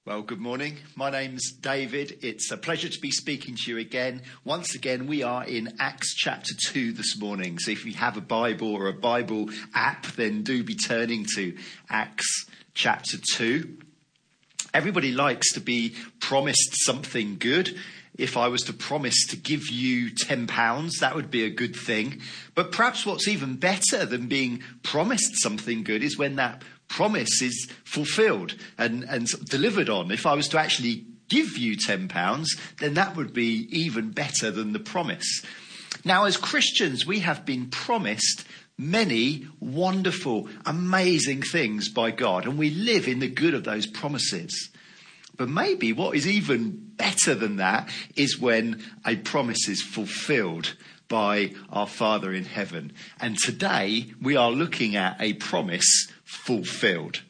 Well, good morning. My name's David. It's a pleasure to be speaking to you again. Once again, we are in Acts chapter 2 this morning. So if you have a Bible or a Bible app, then do be turning to Acts chapter 2. Everybody likes to be promised something good. If I was to promise to give you £10, that would be a good thing. But perhaps what's even better than being promised something good is when that promise is fulfilled and delivered on. If I was to actually give you £10, then that would be even better than the promise. Now, as Christians, we have been promised many wonderful, amazing things by God, and we live in the good of those promises. But maybe what is even better than that is when a promise is fulfilled by our Father in heaven. And today we are looking at a promise fulfilled.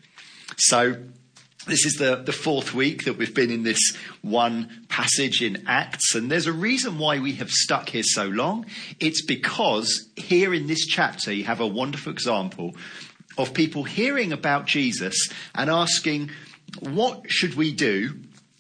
So this is the fourth week that we've been in this one passage in Acts, and there's a reason why we have stuck here so long. It's because here in this chapter you have a wonderful example of people hearing about Jesus and asking, what should we do?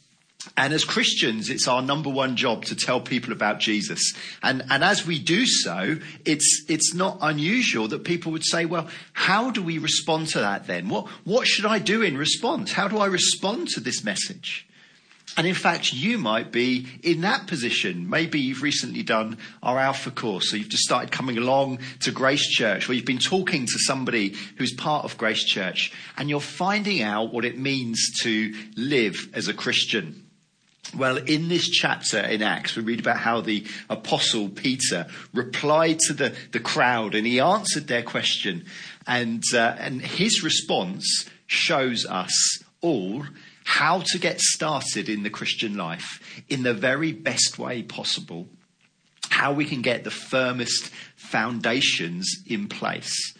And as Christians, it's our number one job to tell people about Jesus. And as we do so, it's not unusual that people would say, well, how do we respond to that then? What should I do in response? How do I respond to this message? And in fact, you might be in that position. Maybe you've recently done our Alpha course, so you've just started coming along to Grace Church, where you've been talking to somebody who's part of Grace Church, and you're finding out what it means to live as a Christian. Well, in this chapter in Acts, we read about how the apostle Peter replied to the crowd, and he answered their question. And his response shows us all how to get started in the Christian life in the very best way possible, how we can get the firmest foundations in place.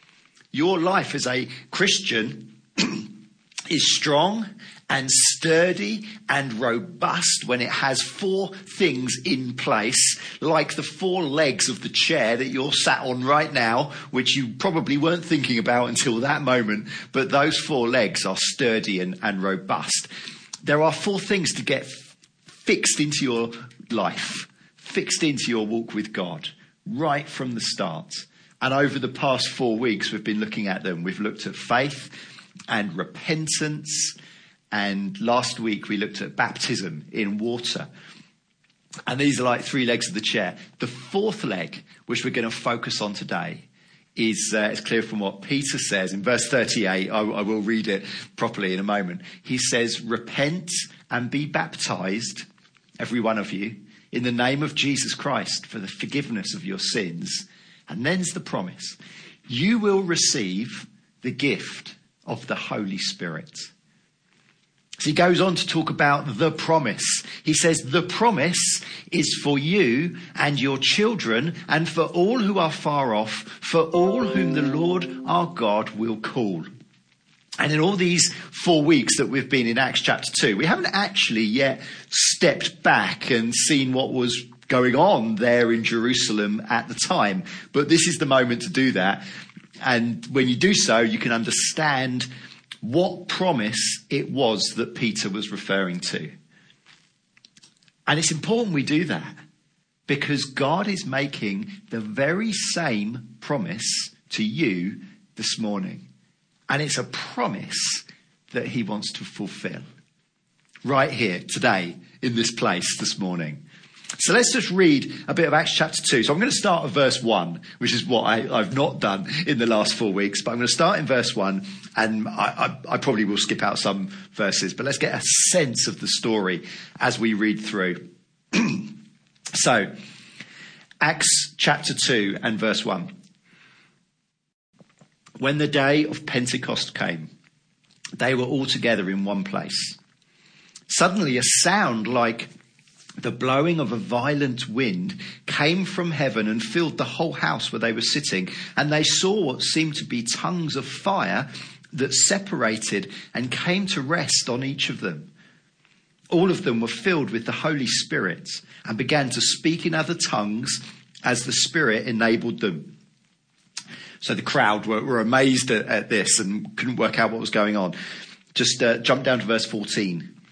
Your life as a Christian is strong and sturdy and robust when it has four things in place, like the four legs of the chair that you're sat on right now, which you probably weren't thinking about until that moment, but those four legs are sturdy and robust. There are four things to get fixed into your life, fixed into your walk with God, right from the start. And over the past 4 weeks, we've been looking at them. We've looked at faith and repentance. And last week we looked at baptism in water. And these are like three legs of the chair. The fourth leg, which we're going to focus on today, is clear from what Peter says in verse 38. I will read it properly in a moment. He says, repent and be baptized, every one of you, in the name of Jesus Christ for the forgiveness of your sins. And then's the promise. You will receive the gift of the Holy Spirit. So he goes on to talk about the promise. He says, the promise is for you and your children and for all who are far off, for all whom the Lord our God will call. And in all these 4 weeks that we've been in Acts chapter 2, we haven't actually yet stepped back and seen what was going on there in Jerusalem at the time. But this is the moment to do that. And when you do so, you can understand what promise it was that Peter was referring to. And it's important we do that because God is making the very same promise to you this morning. And it's a promise that he wants to fulfill right here, today, in this place this morning. So let's just read a bit of Acts chapter 2. So I'm going to start at verse 1, which is what I've not done in the last 4 weeks. But I'm going to start in verse 1, and I probably will skip out some verses. But let's get a sense of the story as we read through. So, Acts chapter 2 and verse 1. When the day of Pentecost came, they were all together in one place. Suddenly a sound like the blowing of a violent wind came from heaven and filled the whole house where they were sitting. And they saw what seemed to be tongues of fire that separated and came to rest on each of them. All of them were filled with the Holy Spirit and began to speak in other tongues as the Spirit enabled them. So the crowd were amazed at this and couldn't work out what was going on. Just jump down to verse 14.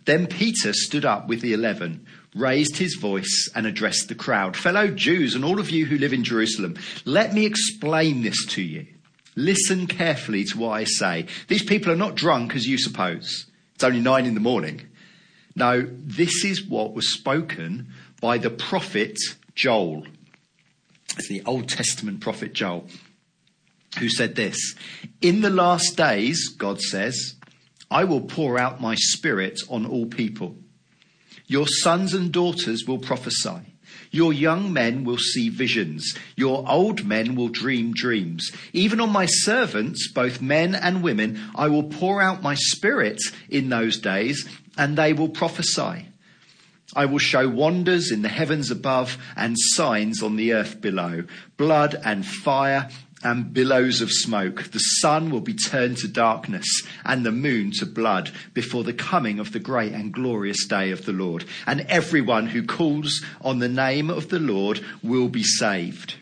Then Peter stood up with the 11, raised his voice and addressed the crowd. "Fellow Jews and all of you who live in Jerusalem, let me explain this to you. Listen carefully to what I say. These people are not drunk as you suppose. It's only 9 a.m. No, this is what was spoken by the prophet Joel." It's the Old Testament prophet Joel, who said this: "In the last days, God says, I will pour out my spirit on all people. Your sons and daughters will prophesy. Your young men will see visions. Your old men will dream dreams. Even on my servants, both men and women, I will pour out my spirit in those days, and they will prophesy. I will show wonders in the heavens above and signs on the earth below, blood and fire and billows of smoke. The sun will be turned to darkness and the moon to blood before the coming of the great and glorious day of the Lord. And everyone who calls on the name of the Lord will be saved.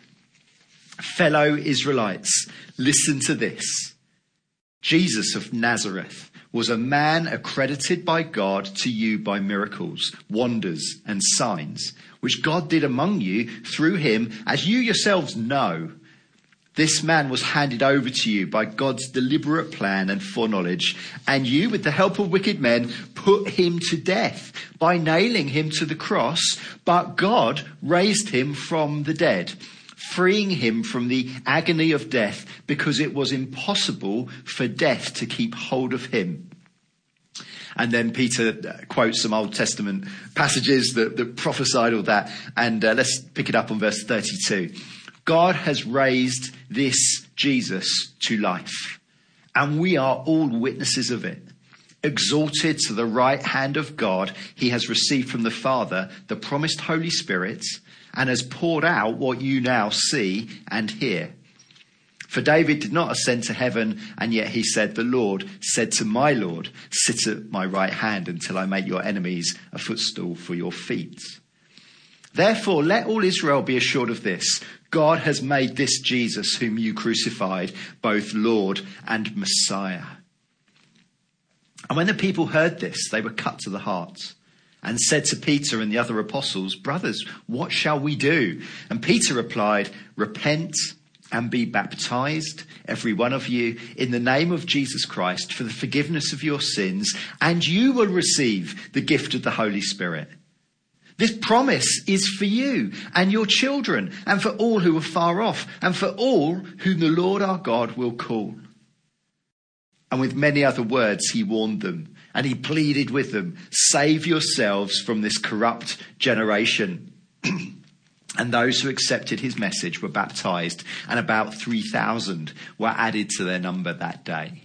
Fellow Israelites, listen to this. Jesus of Nazareth was a man accredited by God to you by miracles, wonders and signs, which God did among you through him, as you yourselves know. This man was handed over to you by God's deliberate plan and foreknowledge, and you, with the help of wicked men, put him to death by nailing him to the cross. But God raised him from the dead, freeing him from the agony of death, because it was impossible for death to keep hold of him." And then Peter quotes some Old Testament passages that prophesied all that. And let's pick it up on verse 32. "God has raised this Jesus to life, and we are all witnesses of it. Exalted to the right hand of God, he has received from the Father the promised Holy Spirit and has poured out what you now see and hear. For David did not ascend to heaven, and yet he said, 'The Lord said to my Lord, sit at my right hand until I make your enemies a footstool for your feet.' Therefore, let all Israel be assured of this. God has made this Jesus, whom you crucified, both Lord and Messiah." And when the people heard this, they were cut to the heart and said to Peter and the other apostles, "Brothers, what shall we do?" And Peter replied, "Repent and be baptized, every one of you, in the name of Jesus Christ for the forgiveness of your sins, and you will receive the gift of the Holy Spirit. This promise is for you and your children and for all who are far off and for all whom the Lord our God will call." And with many other words he warned them, and he pleaded with them, "Save yourselves from this corrupt generation." And those who accepted his message were baptized, and about 3,000 were added to their number that day.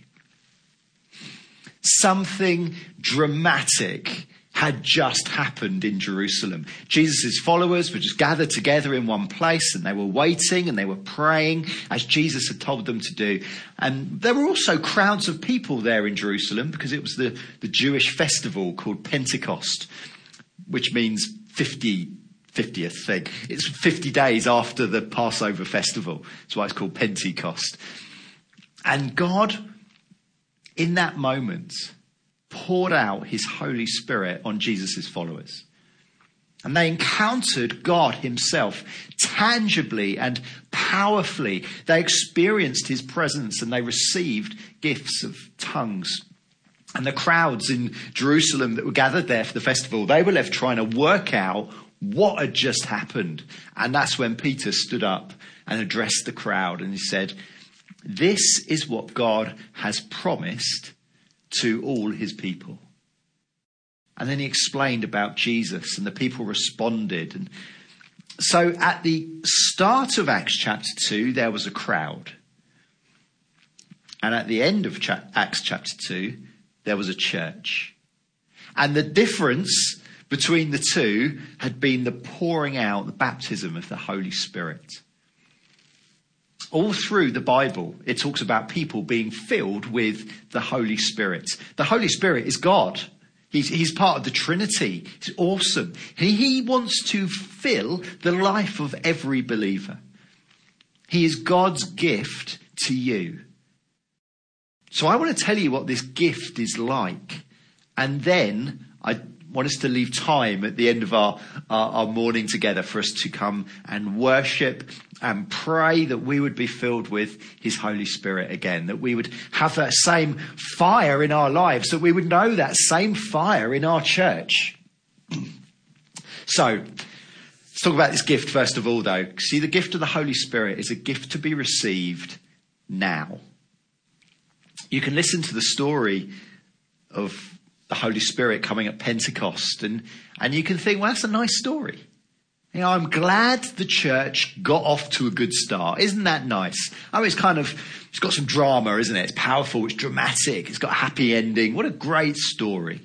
Something dramatic had just happened in Jerusalem. Jesus' followers were just gathered together in one place, and they were waiting and they were praying as Jesus had told them to do. And there were also crowds of people there in Jerusalem because it was the Jewish festival called Pentecost, which means 50th thing. It's 50 days after the Passover festival. That's why it's called Pentecost. And God, in that moment, poured out his Holy Spirit on Jesus' followers. And they encountered God himself tangibly and powerfully. They experienced his presence and they received gifts of tongues. And the crowds in Jerusalem that were gathered there for the festival, they were left trying to work out what had just happened. And that's when Peter stood up and addressed the crowd and he said, "This is what God has promised to all his people." And then he explained about Jesus and the people responded. And so at the start of Acts chapter 2, there was a crowd. And at the end of Acts chapter 2, there was a church. And the difference between the two had been the pouring out, the baptism of the Holy Spirit. All through the Bible, it talks about people being filled with the Holy Spirit. The Holy Spirit is God. He's part of the Trinity. He's awesome. He wants to fill the life of every believer. He is God's gift to you. So I want to tell you what this gift is like And then I want us to leave time at the end of our morning together for us to come and worship and pray that we would be filled with his Holy Spirit again, that we would have that same fire in our lives, that we would know that same fire in our church. So let's talk about this gift first of all, though. See, the gift of the Holy Spirit is a gift to be received now. You can listen to the story of the Holy Spirit coming at Pentecost, and you can think, well, that's a nice story. You know, I'm glad the church got off to a good start. Isn't that nice? I mean, it's got some drama, isn't it? It's powerful, it's dramatic, it's got a happy ending. What a great story.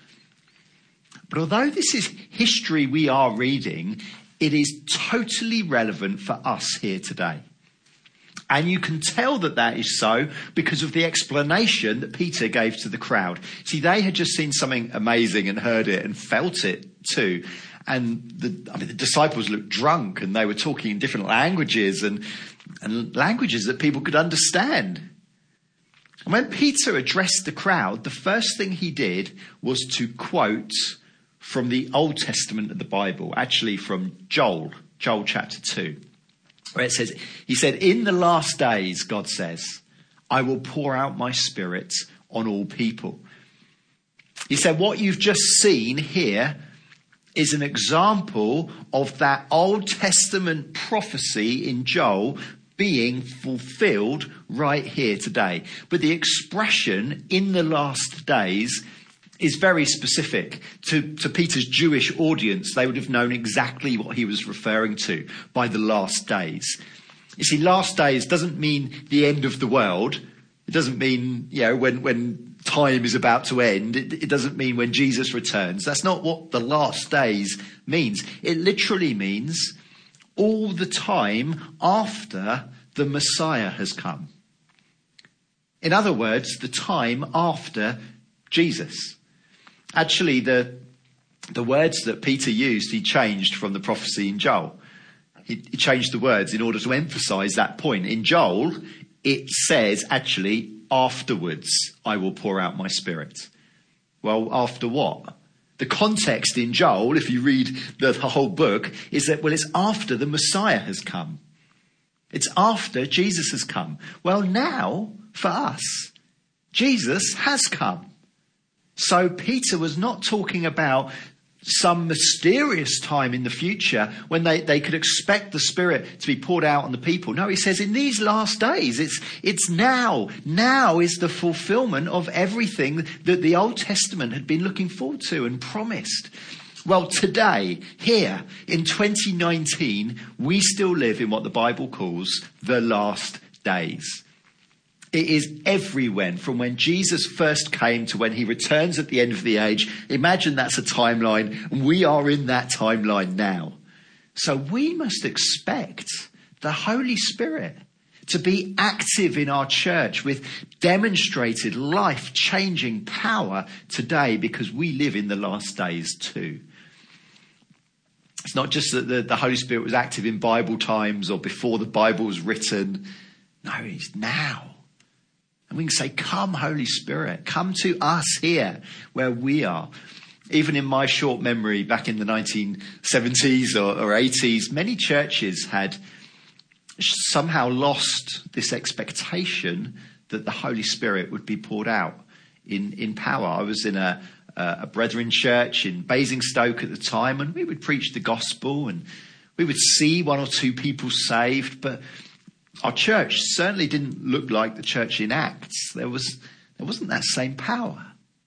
But although this is history we are reading, it is totally relevant for us here today. And you can tell that that is so because of the explanation that Peter gave to the crowd. See, they had just seen something amazing and heard it and felt it too. And the disciples looked drunk and they were talking in different languages and languages that people could understand. And when Peter addressed the crowd, the first thing he did was to quote from the Old Testament of the Bible, actually from Joel chapter 2. Where it says, he said, in the last days, God says, I will pour out my spirit on all people. He said, what you've just seen here is an example of that Old Testament prophecy in Joel being fulfilled right here today. But the expression in the last days is very specific to Peter's Jewish audience. They would have known exactly what he was referring to by the last days. You see, last days doesn't mean the end of the world. It doesn't mean, when time is about to end. It doesn't mean when Jesus returns. That's not what the last days means. It literally means all the time after the Messiah has come. In other words, the time after Jesus. Actually, the words that Peter used, he changed from the prophecy in Joel. He changed the words in order to emphasize that point. In Joel, it says, actually, afterwards I will pour out my spirit. Well, after what? The context in Joel, if you read the whole book, is that, well, it's after the Messiah has come. It's after Jesus has come. Well, now, for us, Jesus has come. So Peter was not talking about some mysterious time in the future when they could expect the Spirit to be poured out on the people. No, he says in these last days, it's now. Now is the fulfillment of everything that the Old Testament had been looking forward to and promised. Well, today, here in 2019, we still live in what the Bible calls the last days. It is everywhere from when Jesus first came to when he returns at the end of the age. Imagine that's a timeline, and we are in that timeline now. So we must expect the Holy Spirit to be active in our church with demonstrated life-changing power today because we live in the last days too. It's not just that the Holy Spirit was active in Bible times or before the Bible was written. No, he's now. And we can say, come, Holy Spirit, come to us here where we are. Even in my short memory, back in the 1970s or 80s, many churches had somehow lost this expectation that the Holy Spirit would be poured out in power. I was in a Brethren church in Basingstoke at the time, and we would preach the gospel and we would see one or two people saved, but our church certainly didn't look like the church in Acts. There wasn't that same power.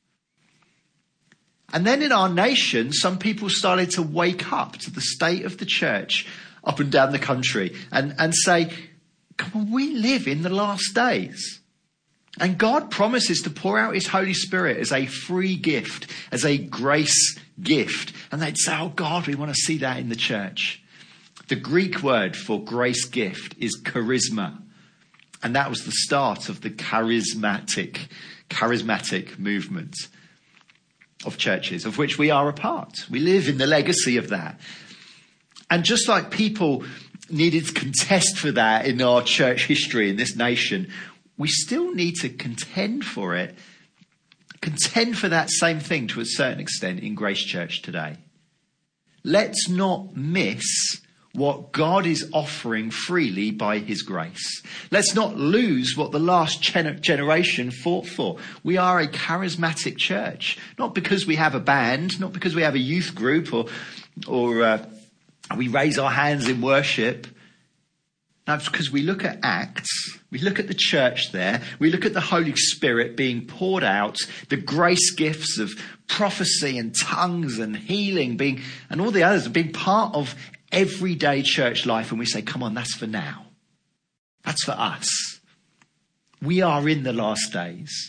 And then in our nation, some people started to wake up to the state of the church up and down the country and say, come on, we live in the last days. And God promises to pour out his Holy Spirit as a free gift, as a grace gift. And they'd say, oh God, we want to see that in the church. The Greek word for grace gift is charisma. And that was the start of the charismatic movement of churches, of which we are a part. We live in the legacy of that. And just like people needed to contest for that in our church history in this nation, we still need to contend for it contend for that same thing to a certain extent in Grace Church today. Let's not miss what God is offering freely by his grace. Let's not lose what the last generation fought for. We are a charismatic church, not because we have a band, not because we have a youth group or we raise our hands in worship. No, it's because we look at Acts, we look at the church there, we look at the Holy Spirit being poured out, the grace gifts of prophecy and tongues and healing and all the others being part of everyday church life, and we say, come on, that's for now. That's for us. We are in the last days.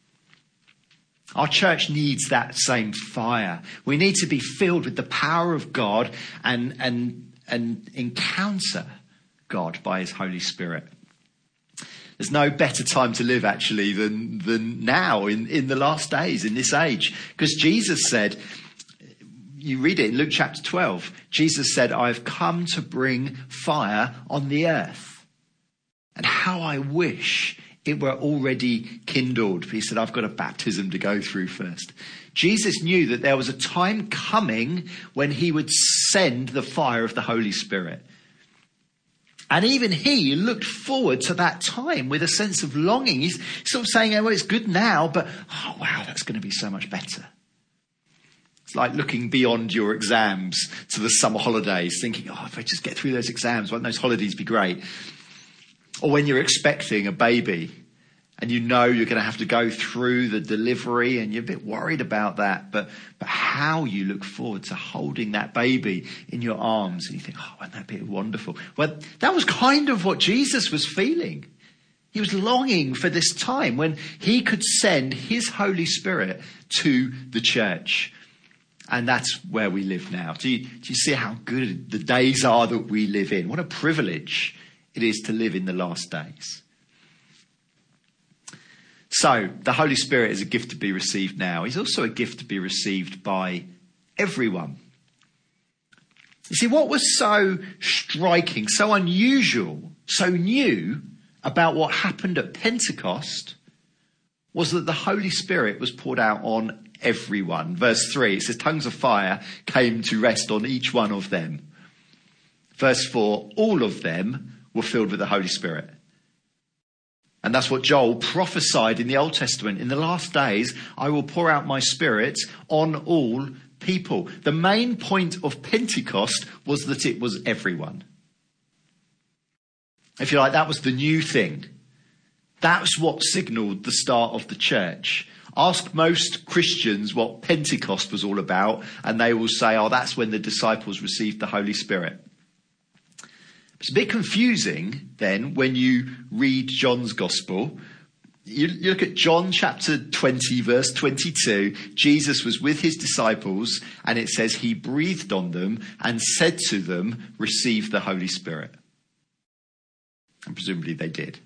Our church needs that same fire. We need to be filled with the power of God and encounter God by his Holy Spirit. There's no better time to live actually than now in the last days, in this age. Because Jesus said, you read it in Luke chapter 12, Jesus said, I've come to bring fire on the earth. And how I wish it were already kindled. He said, I've got a baptism to go through first. Jesus knew that there was a time coming when he would send the fire of the Holy Spirit. And even he looked forward to that time with a sense of longing. He's sort of saying, oh, well, it's good now, but oh, wow, that's going to be so much better. It's like looking beyond your exams to the summer holidays, thinking, oh, if I just get through those exams, won't those holidays be great? Or when you're expecting a baby and you know you're going to have to go through the delivery and you're a bit worried about that, but how you look forward to holding that baby in your arms and you think, oh, won't that be wonderful? Well, that was kind of what Jesus was feeling. He was longing for this time when he could send his Holy Spirit to the church. And that's where we live now. Do you see how good the days are that we live in? What a privilege it is to live in the last days. So the Holy Spirit is a gift to be received now. He's also a gift to be received by everyone. You see, what was so striking, so unusual, so new about what happened at Pentecost was that the Holy Spirit was poured out on everyone. Verse 3, it says, tongues of fire came to rest on each one of them. Verse 4, all of them were filled with the Holy Spirit. And that's what Joel prophesied in the Old Testament. In the last days, I will pour out my Spirit on all people. The main point of Pentecost was that it was everyone. If you like, that was the new thing. That's what signalled the start of the church. Ask most Christians what Pentecost was all about, and they will say, oh, that's when the disciples received the Holy Spirit. It's a bit confusing then when you read John's Gospel. You look at John chapter 20, verse 22. Jesus was with his disciples, and it says he breathed on them and said to them, receive the Holy Spirit. And presumably they did.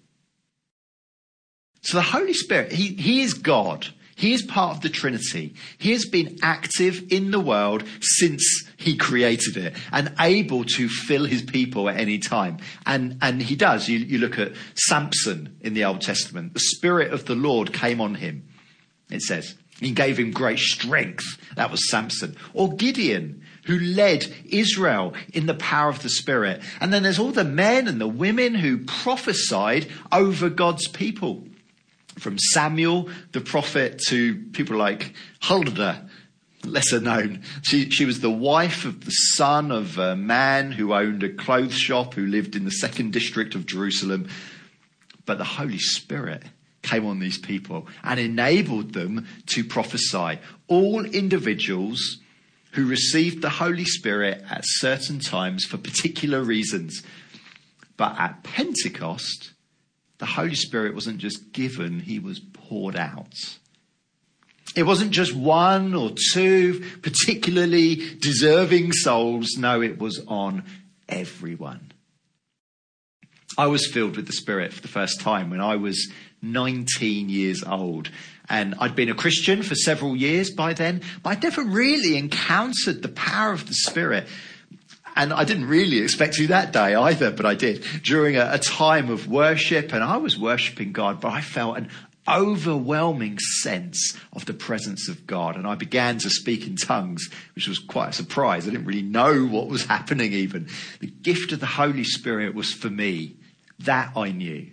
So the Holy Spirit, he is God. He is part of the Trinity. He has been active in the world since he created it and able to fill his people at any time. And he does. You look at Samson in the Old Testament. The Spirit of the Lord came on him, it says. He gave him great strength. That was Samson. Or Gideon, who led Israel in the power of the Spirit. And then there's all the men and the women who prophesied over God's people. From Samuel, the prophet, to people like Huldah, lesser known. She was the wife of the son of a man who owned a clothes shop who lived in the 2nd district of Jerusalem. But the Holy Spirit came on these people and enabled them to prophesy. All individuals who received the Holy Spirit at certain times for particular reasons. But at Pentecost, the Holy Spirit wasn't just given, he was poured out. It wasn't just one or two particularly deserving souls. No, it was on everyone. I was filled with the Spirit for the first time when I was 19 years old. And I'd been a Christian for several years by then, but I'd never really encountered the power of the Spirit. And I didn't really expect to that day either, but I did. During a time of worship, and I was worshipping God, but I felt an overwhelming sense of the presence of God. And I began to speak in tongues, which was quite a surprise. I didn't really know what was happening even. The gift of the Holy Spirit was for me. That I knew.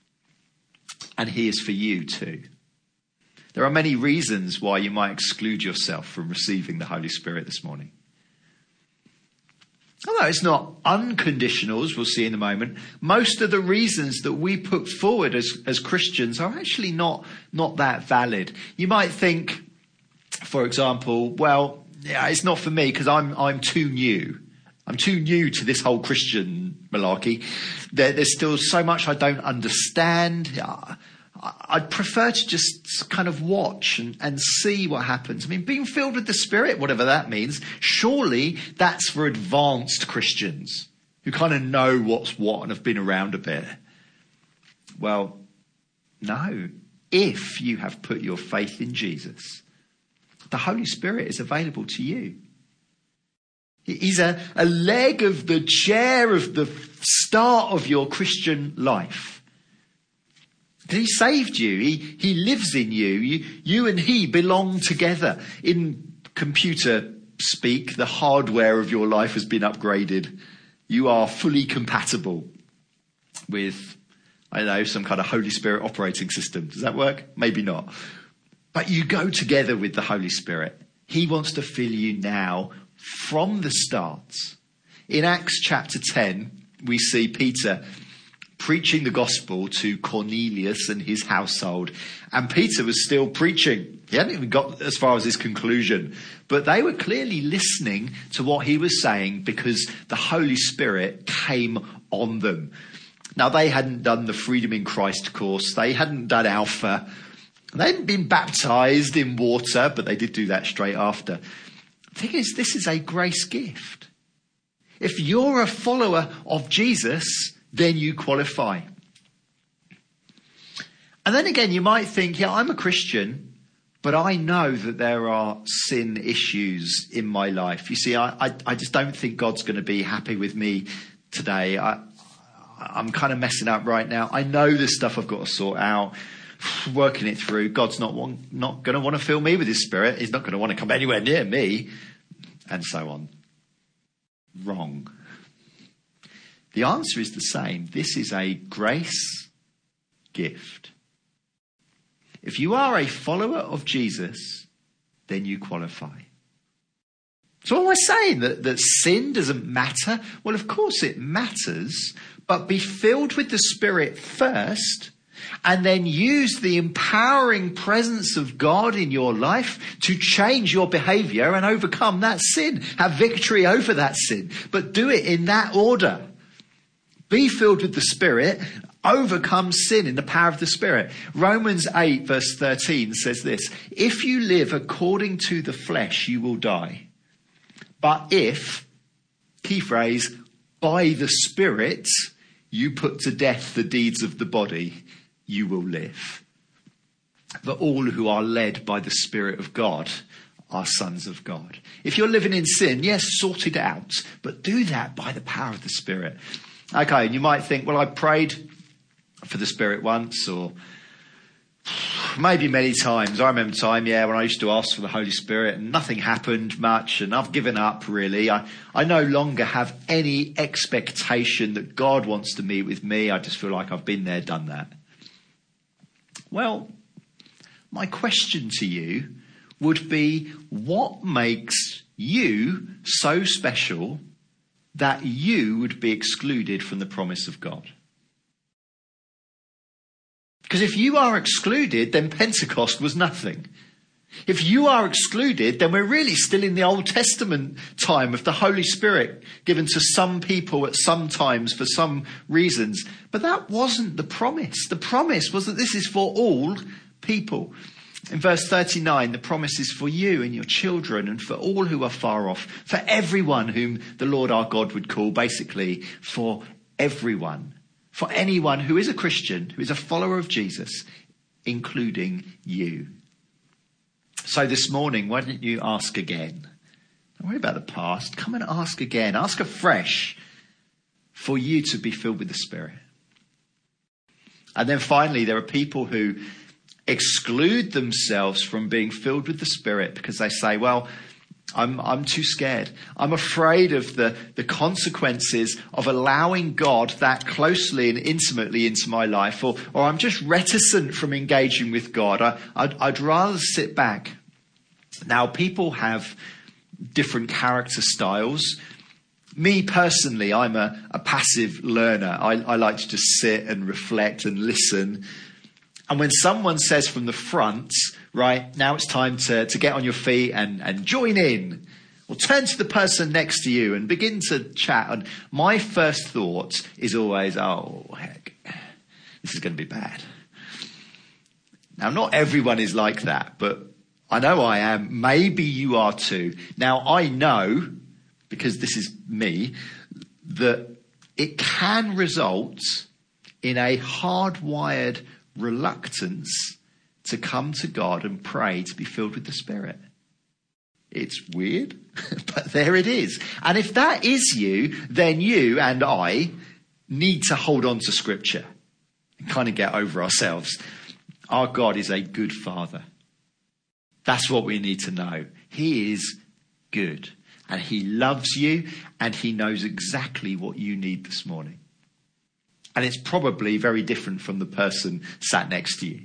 And he is for you too. There are many reasons why you might exclude yourself from receiving the Holy Spirit this morning. Although it's not unconditional, as we'll see in a moment, most of the reasons that we put forward as Christians are actually not that valid. You might think, for example, well, yeah, it's not for me because I'm too new. I'm too new to this whole Christian malarkey. There's still so much I don't understand. I'd prefer to just kind of watch and see what happens. I mean, being filled with the Spirit, whatever that means, surely that's for advanced Christians who kind of know what's what and have been around a bit. Well, no. If you have put your faith in Jesus, the Holy Spirit is available to you. He's a leg of the chair of the start of your Christian life. He saved you. He lives in you. You and he belong together. In computer speak, the hardware of your life has been upgraded. You are fully compatible with, I don't know, some kind of Holy Spirit operating system. Does that work? Maybe not. But you go together with the Holy Spirit. He wants to fill you now from the start. In Acts chapter 10, we see Peter preaching the gospel to Cornelius and his household. And Peter was still preaching. He hadn't even got as far as his conclusion. But they were clearly listening to what he was saying because the Holy Spirit came on them. Now, they hadn't done the Freedom in Christ course. They hadn't done Alpha. They hadn't been baptized in water, but they did do that straight after. The thing is, this is a grace gift. If you're a follower of Jesus, then you qualify. And then again, you might think, yeah, I'm a Christian, but I know that there are sin issues in my life. You see, I just don't think God's going to be happy with me today. I'm kind of messing up right now. I know there's stuff I've got to sort out, working it through. God's not going to want to fill me with his Spirit. He's not going to want to come anywhere near me, and so on. Wrong. The answer is the same. This is a grace gift. If you are a follower of Jesus, then you qualify. So am I saying that sin doesn't matter? Well, of course it matters, but be filled with the Spirit first, and then use the empowering presence of God in your life to change your behavior and overcome that sin. Have victory over that sin, but do it in that order. Be filled with the Spirit, overcome sin in the power of the Spirit. Romans 8 verse 13 says this: if you live according to the flesh, you will die. But if, key phrase, by the Spirit, you put to death the deeds of the body, you will live. But all who are led by the Spirit of God are sons of God. If you're living in sin, yes, sort it out, but do that by the power of the Spirit. Okay, and you might think, well, I prayed for the Spirit once, or maybe many times. I remember a time, when I used to ask for the Holy Spirit and nothing happened much, and I've given up, really. I no longer have any expectation that God wants to meet with me. I just feel like I've been there, done that. Well, my question to you would be, what makes you so special that you would be excluded from the promise of God? Because if you are excluded, then Pentecost was nothing. If you are excluded, then we're really still in the Old Testament time of the Holy Spirit given to some people at some times for some reasons. But that wasn't the promise. The promise was that this is for all people. In verse 39, the promise is for you and your children and for all who are far off, for everyone whom the Lord our God would call, basically for everyone, for anyone who is a Christian, who is a follower of Jesus, including you. So this morning, why don't you ask again? Don't worry about the past. Come and ask again. Ask afresh for you to be filled with the Spirit. And then finally, there are people who exclude themselves from being filled with the Spirit because they say, well, I'm too scared. I'm afraid of the consequences of allowing God that closely and intimately into my life, or I'm just reticent from engaging with God. I'd rather sit back. Now, people have different character styles. Me personally, I'm a passive learner. I like to just sit and reflect and listen. And when someone says from the front, right, now it's time to get on your feet and join in, or turn to the person next to you and begin to chat. And my first thought is always, oh, heck, this is going to be bad. Now, not everyone is like that, but I know I am. Maybe you are too. Now, I know, because this is me, that it can result in a hardwired reluctance to come to God and pray to be filled with the Spirit. It's weird, but there it is. And if that is you, then you and I need to hold on to Scripture and kind of get over ourselves. Our God is a good Father. That's what we need to know. He is good, and he loves you, and he knows exactly what you need this morning. And it's probably very different from the person sat next to you.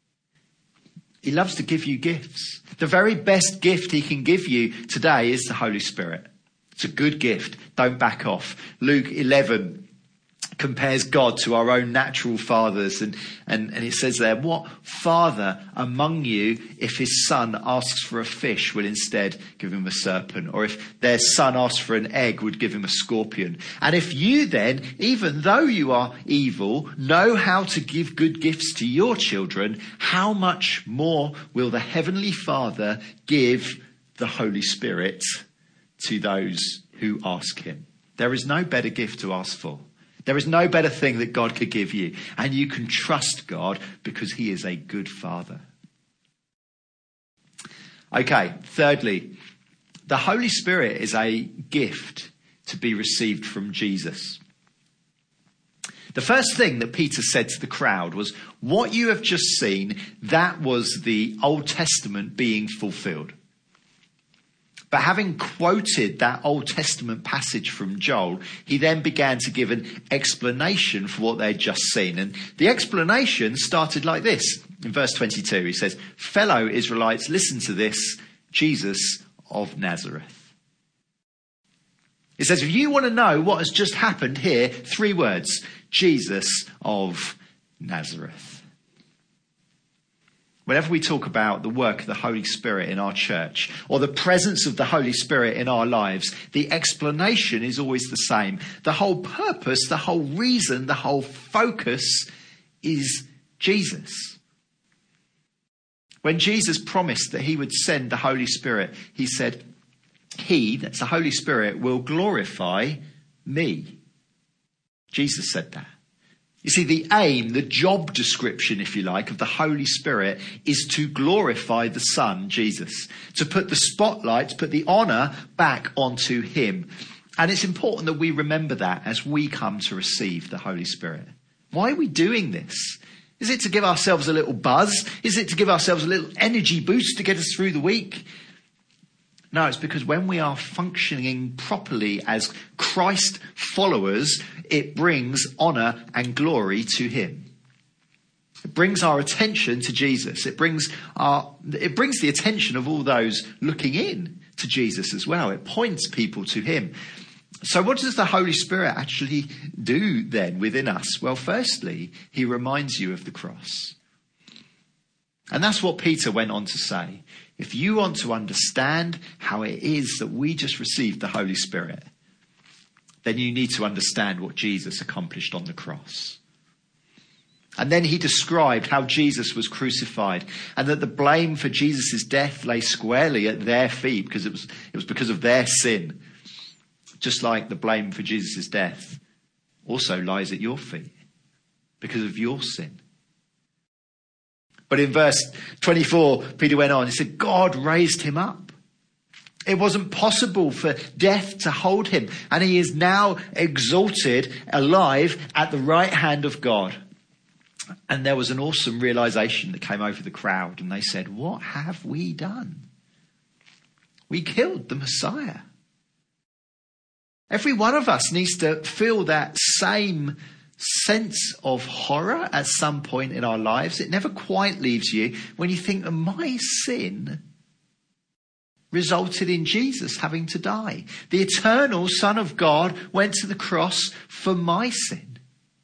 He loves to give you gifts. The very best gift he can give you today is the Holy Spirit. It's a good gift. Don't back off. Luke 11 compares God to our own natural fathers. And it says there, what father among you, if his son asks for a fish, will instead give him a serpent? Or if their son asks for an egg, would give him a scorpion? And if you then, even though you are evil, know how to give good gifts to your children, how much more will the Heavenly Father give the Holy Spirit to those who ask him? There is no better gift to ask for. There is no better thing that God could give you. And you can trust God because he is a good Father. Okay, thirdly, the Holy Spirit is a gift to be received from Jesus. The first thing that Peter said to the crowd was, what you have just seen, that was the Old Testament being fulfilled. But having quoted that Old Testament passage from Joel, he then began to give an explanation for what they'd just seen. And the explanation started like this. In verse 22, he says, fellow Israelites, listen to this, Jesus of Nazareth. It says, if you want to know what has just happened here, 3 words, Jesus of Nazareth. Whenever we talk about the work of the Holy Spirit in our church or the presence of the Holy Spirit in our lives, the explanation is always the same. The whole purpose, the whole reason, the whole focus is Jesus. When Jesus promised that he would send the Holy Spirit, he said, he, that's the Holy Spirit, will glorify me. Jesus said that. You see, the aim, the job description, if you like, of the Holy Spirit is to glorify the Son, Jesus, to put the spotlight, to put the honour back onto him. And it's important that we remember that as we come to receive the Holy Spirit. Why are we doing this? Is it to give ourselves a little buzz? Is it to give ourselves a little energy boost to get us through the week? No, it's because when we are functioning properly as Christ followers, it brings honour and glory to him. It brings our attention to Jesus. It brings the attention of all those looking in to Jesus as well. It points people to him. So what does the Holy Spirit actually do then within us? Well, firstly, he reminds you of the cross. And that's what Peter went on to say. If you want to understand how it is that we just received the Holy Spirit, then you need to understand what Jesus accomplished on the cross. And then he described how Jesus was crucified and that the blame for Jesus' death lay squarely at their feet because it was because of their sin. Just like the blame for Jesus' death also lies at your feet because of your sin. But in verse 24, Peter went on, he said, God raised him up. It wasn't possible for death to hold him. And he is now exalted, alive at the right hand of God. And there was an awesome realization that came over the crowd, and they said, what have we done? We killed the Messiah. Every one of us needs to feel that same sense of horror at some point in our lives. It never quite leaves you when you think that my sin resulted in Jesus having to die. The eternal Son of God went to the cross for my sin.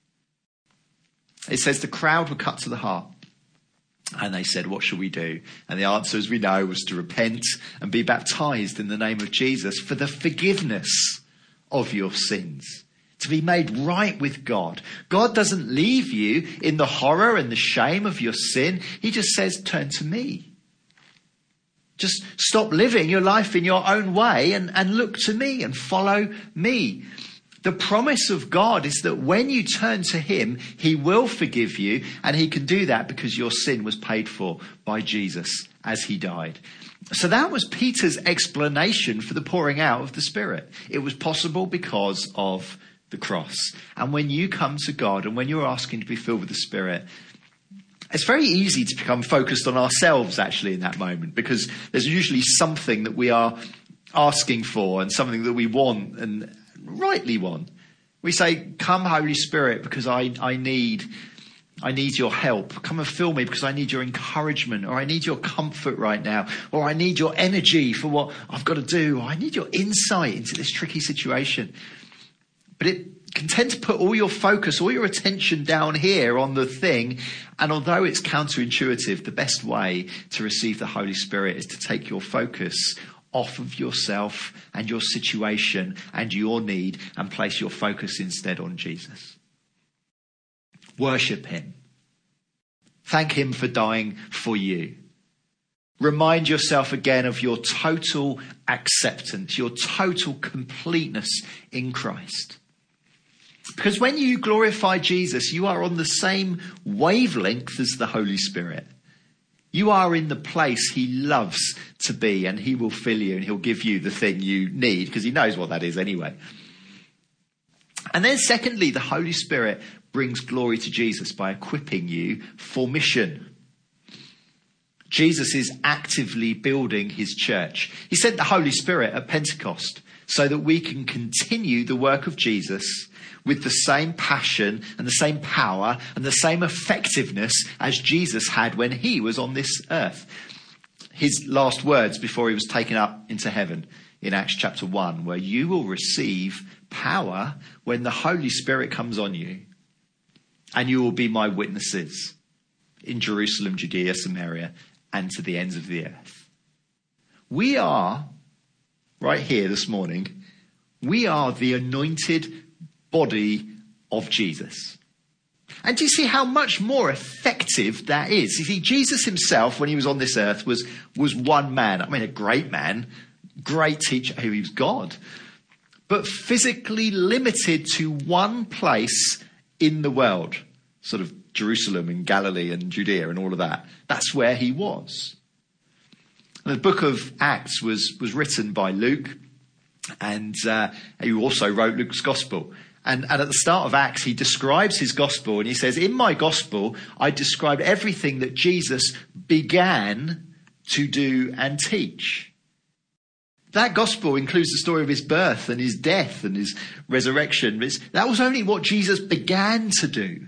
It says the crowd were cut to the heart. And they said, what shall we do? And the answer, as we know, was to repent and be baptized in the name of Jesus for the forgiveness of your sins, to be made right with God. God doesn't leave you in the horror and the shame of your sin. He just says, turn to me. Just stop living your life in your own way and look to me and follow me. The promise of God is that when you turn to him, he will forgive you, and he can do that because your sin was paid for by Jesus as he died. So that was Peter's explanation for the pouring out of the Spirit. It was possible because of the cross. And when you come to God and when you're asking to be filled with the Spirit, it's very easy to become focused on ourselves actually in that moment, because there's usually something that we are asking for and something that we want and rightly want. We say, come Holy Spirit, because I need your help. Come and fill me because I need your encouragement, or I need your comfort right now, or I need your energy for what I've got to do, or I need your insight into this tricky situation. But it can tend to put all your focus, all your attention down here on the thing. And although it's counterintuitive, the best way to receive the Holy Spirit is to take your focus off of yourself and your situation and your need and place your focus instead on Jesus. Worship him. Thank him for dying for you. Remind yourself again of your total acceptance, your total completeness in Christ. Because when you glorify Jesus, you are on the same wavelength as the Holy Spirit. You are in the place he loves to be, and he will fill you and he'll give you the thing you need because he knows what that is anyway. And then secondly, the Holy Spirit brings glory to Jesus by equipping you for mission. Jesus is actively building his church. He sent the Holy Spirit at Pentecost so that we can continue the work of Jesus with the same passion and the same power and the same effectiveness as Jesus had when he was on this earth. His last words before he was taken up into heaven in Acts chapter 1 were, you will receive power when the Holy Spirit comes on you, and you will be my witnesses in Jerusalem, Judea, Samaria, and to the ends of the earth. We are, right here this morning, we are the anointed body of Jesus. And do you see how much more effective that is? You see, Jesus himself, when he was on this earth, was one man. I mean, a great man, great teacher, he was God, but physically limited to one place in the world, sort of Jerusalem and Galilee and Judea and all of that. That's where he was. And the book of Acts was written by Luke, and he also wrote Luke's gospel. And at the start of Acts, he describes his gospel, and he says, in my gospel, I described everything that Jesus began to do and teach. That gospel includes the story of his birth and his death and his resurrection. That was only what Jesus began to do.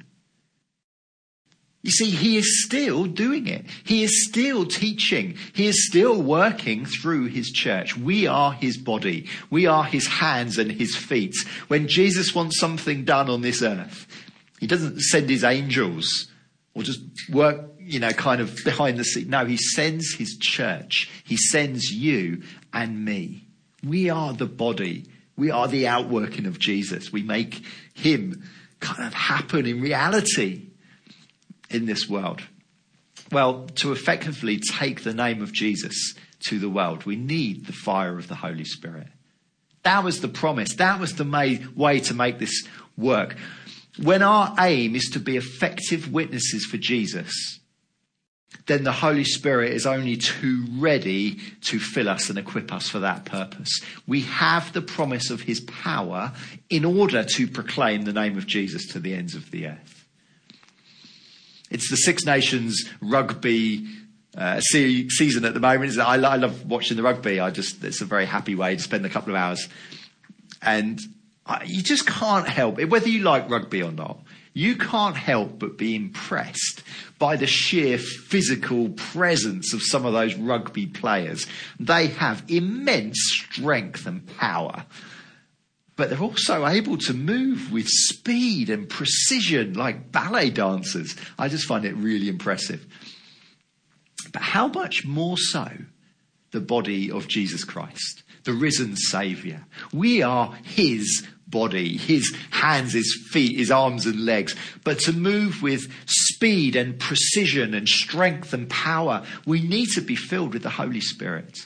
You see, he is still doing it. He is still teaching. He is still working through his church. We are his body. We are his hands and his feet. When Jesus wants something done on this earth, he doesn't send his angels or just work, kind of behind the scene. No, he sends his church. He sends you and me. We are the body. We are the outworking of Jesus. We make him kind of happen in reality in this world. Well, to effectively take the name of Jesus to the world, we need the fire of the Holy Spirit. That was the promise. That was the way to make this work. When our aim is to be effective witnesses for Jesus, then the Holy Spirit is only too ready to fill us and equip us for that purpose. We have the promise of his power in order to proclaim the name of Jesus to the ends of the earth. It's the Six Nations rugby season at the moment. I love watching the rugby. It's a very happy way to spend a couple of hours. And you just can't help it, whether you like rugby or not. You can't help but be impressed by the sheer physical presence of some of those rugby players. They have immense strength and power, but they're also able to move with speed and precision like ballet dancers. I just find it really impressive. But how much more so the body of Jesus Christ, the risen Saviour? We are his body, his hands, his feet, his arms and legs. But to move with speed and precision and strength and power, we need to be filled with the Holy Spirit.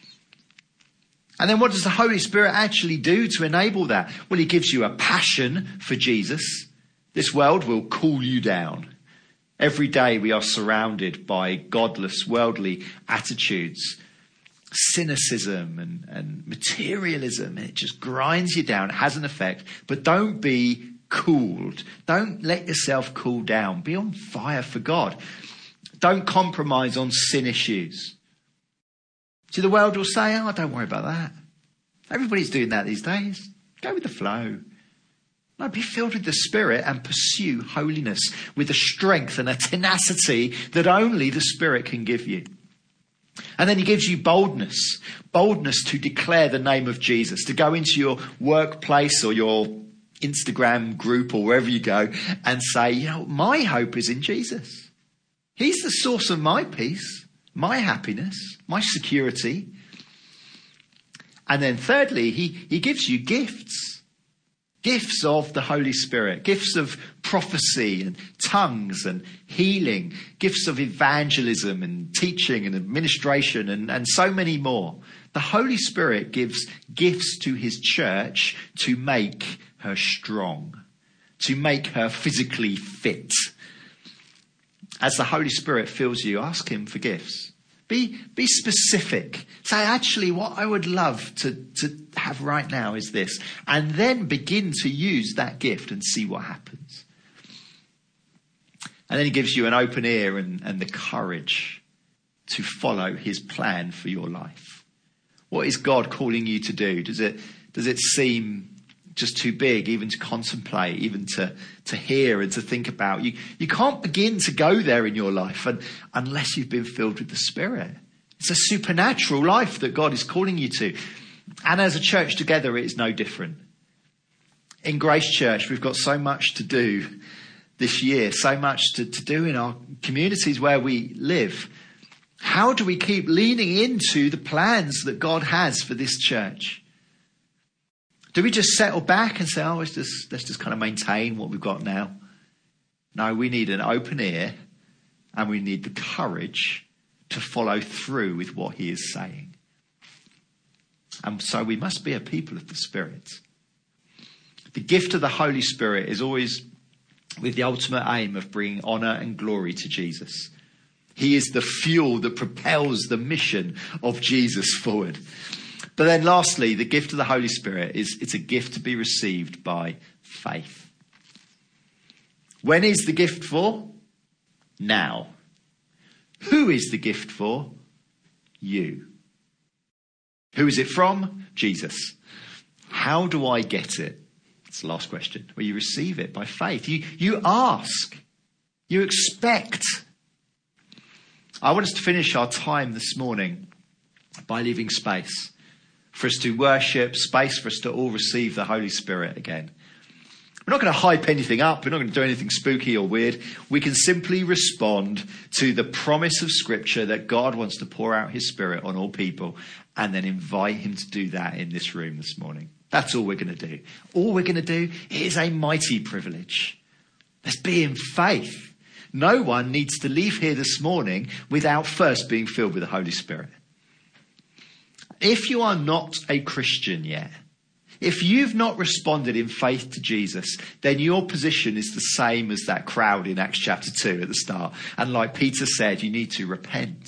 And then what does the Holy Spirit actually do to enable that? Well, he gives you a passion for Jesus. This world will cool you down. Every day we are surrounded by godless, worldly attitudes, cynicism and materialism. It just grinds you down. It has an effect. But don't be cooled. Don't let yourself cool down. Be on fire for God. Don't compromise on sin issues. See, the world will say, oh, don't worry about that. Everybody's doing that these days. Go with the flow. No, be filled with the Spirit and pursue holiness with a strength and a tenacity that only the Spirit can give you. And then he gives you boldness to declare the name of Jesus, to go into your workplace or your Instagram group or wherever you go and say, my hope is in Jesus. He's the source of my peace, my happiness, my security. And then thirdly, he gives you gifts of the Holy Spirit, gifts of prophecy and tongues and healing, gifts of evangelism and teaching and administration and so many more. The Holy Spirit gives gifts to his church to make her strong, to make her physically fit. As the Holy Spirit fills you, ask him for gifts. Be specific. Say, actually, what I would love to have right now is this. And then begin to use that gift and see what happens. And then he gives you an open ear and the courage to follow his plan for your life. What is God calling you to do? Does it seem just too big even to contemplate, even to hear and to think about? You can't begin to go there in your life unless you've been filled with the Spirit. It's a supernatural life that God is calling you to. And as a church together, it is no different. In Grace Church, we've got so much to do this year, so much to do in our communities where we live. How do we keep leaning into the plans that God has for this church? Do we just settle back and say, let's just kind of maintain what we've got now? No, we need an open ear and we need the courage to follow through with what he is saying. And so we must be a people of the Spirit. The gift of the Holy Spirit is always with the ultimate aim of bringing honour and glory to Jesus. He is the fuel that propels the mission of Jesus forward. But then lastly, the gift of the Holy Spirit it's a gift to be received by faith. When is the gift for? Now. Who is the gift for? You. Who is it from? Jesus. How do I get it? It's the last question. Well, you receive it by faith. You ask. You expect. I want us to finish our time this morning by leaving space for us to worship, space for us to all receive the Holy Spirit again. We're not going to hype anything up. We're not going to do anything spooky or weird. We can simply respond to the promise of Scripture that God wants to pour out his Spirit on all people and then invite him to do that in this room this morning. That's all we're going to do. All we're going to do is a mighty privilege. Let's be in faith. No one needs to leave here this morning without first being filled with the Holy Spirit. If you are not a Christian yet, if you've not responded in faith to Jesus, then your position is the same as that crowd in Acts chapter 2 at the start. And like Peter said, you need to repent.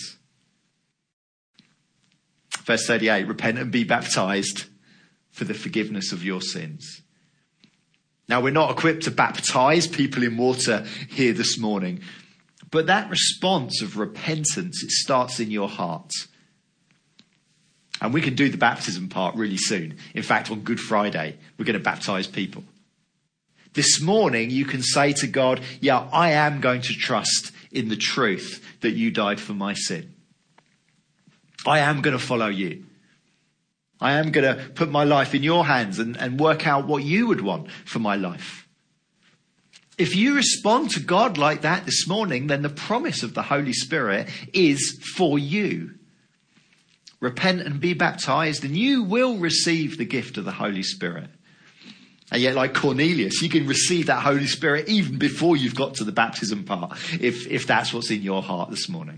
Verse 38, repent and be baptized for the forgiveness of your sins. Now, we're not equipped to baptize people in water here this morning. But that response of repentance, it starts in your heart. And we can do the baptism part really soon. In fact, on Good Friday, we're going to baptize people. This morning, you can say to God, yeah, I am going to trust in the truth that you died for my sin. I am going to follow you. I am going to put my life in your hands and work out what you would want for my life. If you respond to God like that this morning, then the promise of the Holy Spirit is for you. Repent and be baptized, and you will receive the gift of the Holy Spirit. And yet, like Cornelius, you can receive that Holy Spirit even before you've got to the baptism part, if that's what's in your heart this morning.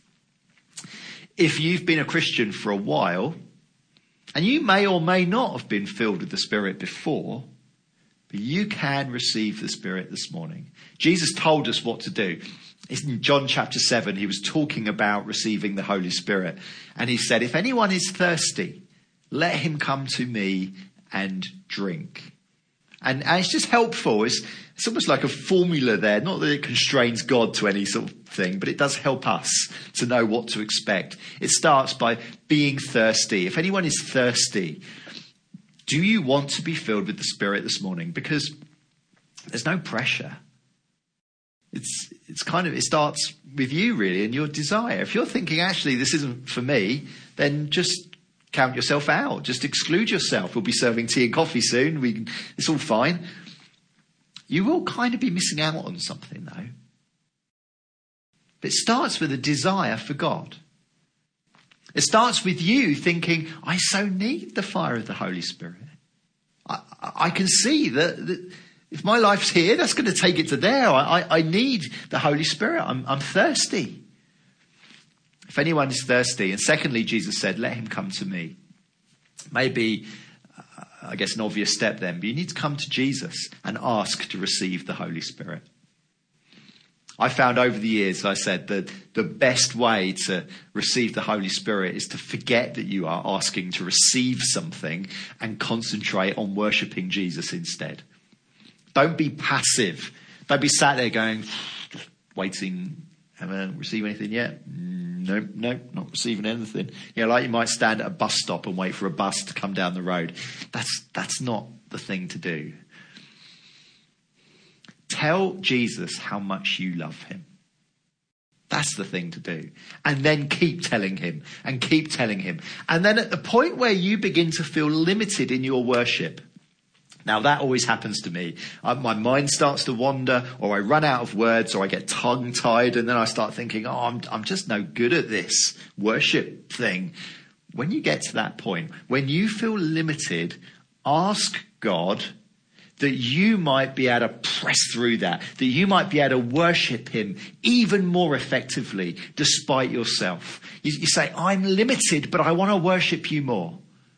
If you've been a Christian for a while, and you may or may not have been filled with the Spirit before, but you can receive the Spirit this morning. Jesus told us what to do. In John chapter 7, he was talking about receiving the Holy Spirit. And he said, if anyone is thirsty, let him come to me and drink. And it's just helpful. It's almost like a formula there. Not that it constrains God to any sort of thing, but it does help us to know what to expect. It starts by being thirsty. If anyone is thirsty, do you want to be filled with the Spirit this morning? Because there's no pressure. It starts with you really and your desire. If you're thinking, actually, this isn't for me, then just count yourself out. Just exclude yourself. We'll be serving tea and coffee soon. It's all fine. You will kind of be missing out on something, though. But it starts with a desire for God. It starts with you thinking, I so need the fire of the Holy Spirit. I can see that if my life's here, that's going to take it to there. I need the Holy Spirit. I'm thirsty. If anyone is thirsty, and secondly, Jesus said, let him come to me. Maybe, I guess, an obvious step then, but you need to come to Jesus and ask to receive the Holy Spirit. I found over the years, as I said, that the best way to receive the Holy Spirit is to forget that you are asking to receive something and concentrate on worshipping Jesus instead. Don't be passive. Don't be sat there going, just waiting. Haven't received anything yet? Nope, not receiving anything. Like you might stand at a bus stop and wait for a bus to come down the road. That's not the thing to do. Tell Jesus how much you love him. That's the thing to do. And then keep telling him and keep telling him. And then at the point where you begin to feel limited in your worship, now that always happens to me. My mind starts to wander, or I run out of words, or I get tongue-tied, and then I start thinking, I'm just no good at this worship thing. When you get to that point, when you feel limited, ask God that you might be able to press through that you might be able to worship him even more effectively despite yourself. You say, I'm limited, but I want to worship you more.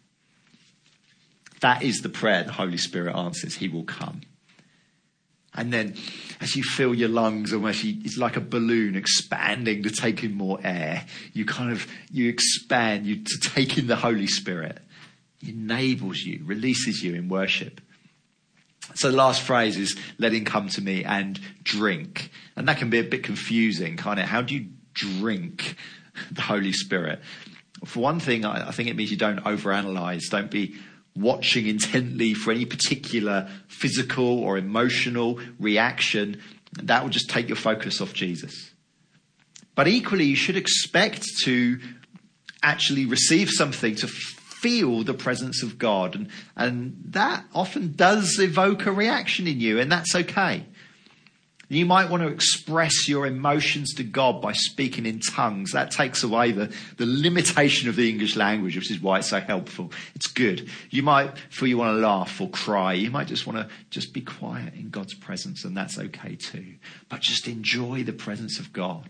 That is the prayer the Holy Spirit answers. He will come. And then as you feel your lungs almost, it's like a balloon expanding to take in more air. You expand to take in the Holy Spirit. He enables you, releases you in worship. So the last phrase is, let him come to me and drink. And that can be a bit confusing, kind of. How do you drink the Holy Spirit? For one thing, I think it means you don't overanalyze. Don't be watching intently for any particular physical or emotional reaction. That will just take your focus off Jesus. But equally, you should expect to actually receive something, to feel the presence of God. And that often does evoke a reaction in you, and that's okay. You might want to express your emotions to God by speaking in tongues. That takes away the limitation of the English language, which is why it's so helpful. It's good. You might feel you want to laugh or cry. You might just want to just be quiet in God's presence, and that's okay too. But just enjoy the presence of God.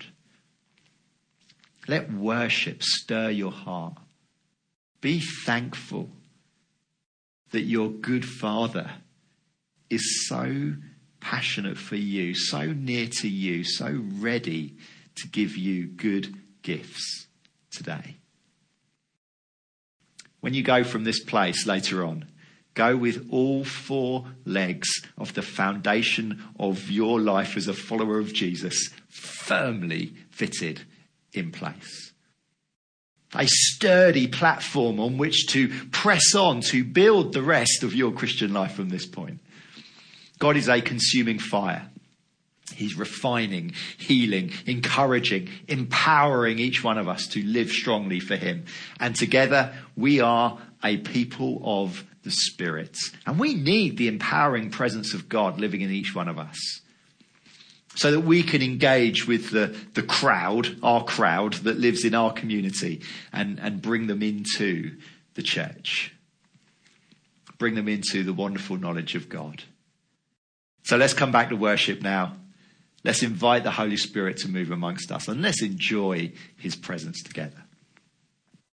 Let worship stir your heart. Be thankful that your good Father is so passionate for you, so near to you, so ready to give you good gifts today. When you go from this place later on, Go with all four legs of the foundation of your life as a follower of Jesus firmly fitted in place. A sturdy platform on which to press on to build the rest of your Christian life from this point. God is a consuming fire. He's refining, healing, encouraging, empowering each one of us to live strongly for him. And together we are a people of the Spirit. And we need the empowering presence of God living in each one of us, so that we can engage with the crowd, our crowd that lives in our community, and bring them into the church. Bring them into the wonderful knowledge of God. So let's come back to worship now. Let's invite the Holy Spirit to move amongst us, and let's enjoy his presence together.